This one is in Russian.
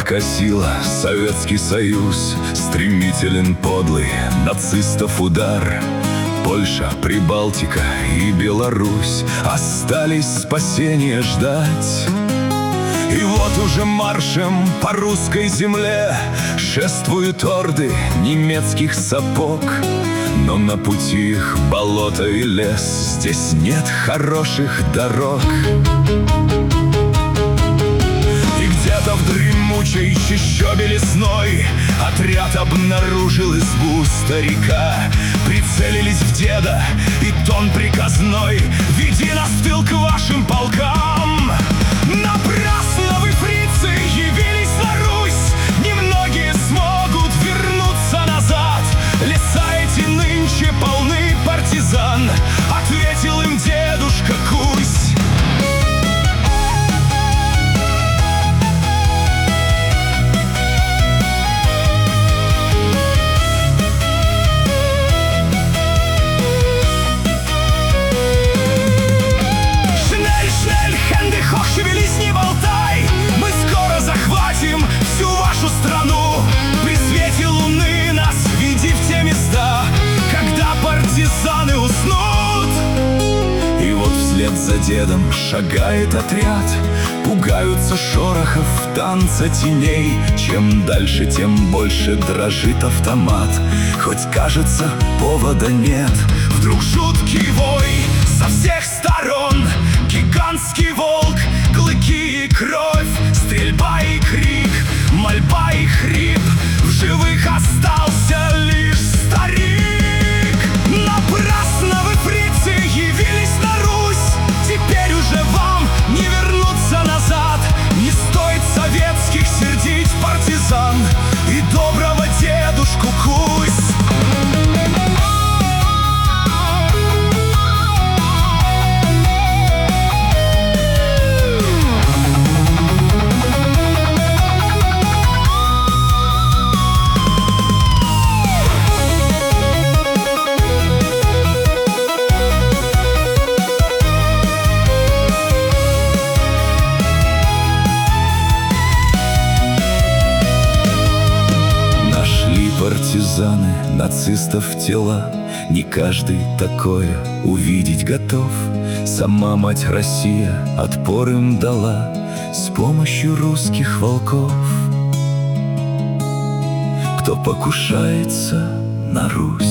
подкосила Советский Союз. Стремителен, подлый нацистов удар. Польша, Прибалтика и Беларусь остались спасения ждать. И вот уже маршем по русской земле шествуют орды немецких сапог. Но на пути их болото и лес, здесь нет хороших дорог. И где-то в дремучей чащобе лесной отряд обнаружил избу старика. Прицелились в деда, и тон приказной: веди нас в тыл к вашим полкам. Напрасно вы, фрицы, явились на Русь, немногие смогут вернуться назад. Леса эти нынче полны партизан, ответил им дедушка Кусь. Шевелись, не болтай, мы скоро захватим всю вашу страну. При свете луны нас веди в те места, когда партизаны уснут. И вот вслед за дедом шагает отряд. Пугаются шорохов танца теней. Чем дальше, тем больше дрожит автомат. Хоть кажется, повода нет. Вдруг жуткий вой со всех сторон. Гигантский волк, клыки и кровь, стрельба и крик, мольба и хрип. В живых остался лишь старик. Напрасно вы, фрицы, явились на Русь, теперь уже вам не вернуться назад. Не стоит советских сердить партизан и доброго дедушку Кусь. Партизаны нацистов тела, не каждый такое увидеть готов. Сама мать Россия отпор им дала с помощью русских волков. Кто покушается на Русь,